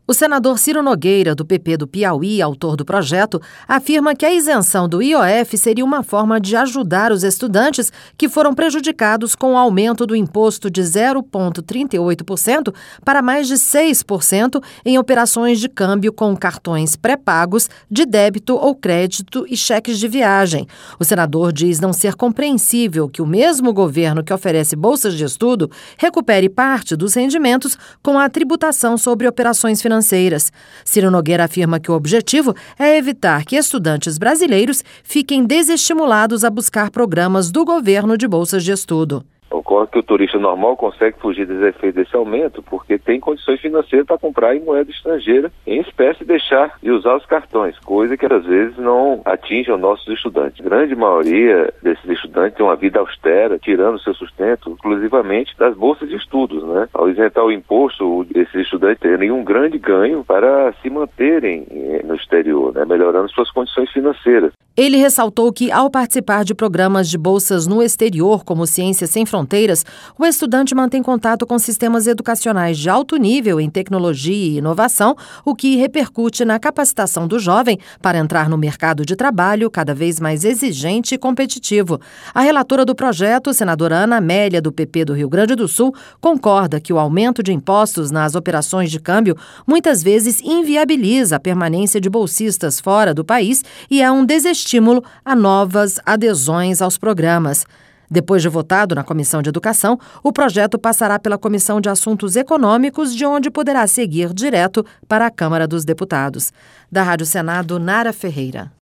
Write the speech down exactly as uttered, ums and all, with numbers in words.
O senador Ciro Nogueira, do P P do Piauí, autor do projeto, afirma que a isenção do I O F seria uma forma de ajudar os estudantes que foram prejudicados com o aumento do imposto de zero vírgula trinta e oito por cento para mais de seis por cento em operações de câmbio com cartões pré-pagos de débito ou crédito e cheques de viagem. O senador diz não ser compreensível que o mesmo governo que oferece bolsas de estudo recupere parte dos rendimentos com a tributação sobre operações financeiras. financeiras. Ciro Nogueira afirma que o objetivo é evitar que estudantes brasileiros fiquem desestimulados a buscar programas do governo de bolsas de estudo. Ocorre que o turista normal consegue fugir dos efeitos desse aumento porque tem condições financeiras para comprar em moeda estrangeira, em espécie, e deixar de usar os cartões, coisa que às vezes não atinge os nossos estudantes. A grande maioria desses estudantes tem uma vida austera, tirando seu sustento exclusivamente das bolsas de estudos, né? Ao isentar o imposto, esses estudantes terem um grande ganho para se manterem no exterior, né? Melhorando suas condições financeiras. Ele ressaltou que, ao participar de programas de bolsas no exterior, como Ciências Sem Fronteiras, o estudante mantém contato com sistemas educacionais de alto nível em tecnologia e inovação, o que repercute na capacitação do jovem para entrar no mercado de trabalho cada vez mais exigente e competitivo. A relatora do projeto, senadora Ana Amélia, do P P do Rio Grande do Sul, concorda que o aumento de impostos nas operações de câmbio muitas vezes inviabiliza a permanência de bolsistas fora do país e é um desestímulo estímulo a novas adesões aos programas. Depois de votado na Comissão de Educação, o projeto passará pela Comissão de Assuntos Econômicos, de onde poderá seguir direto para a Câmara dos Deputados. Da Rádio Senado, Nara Ferreira.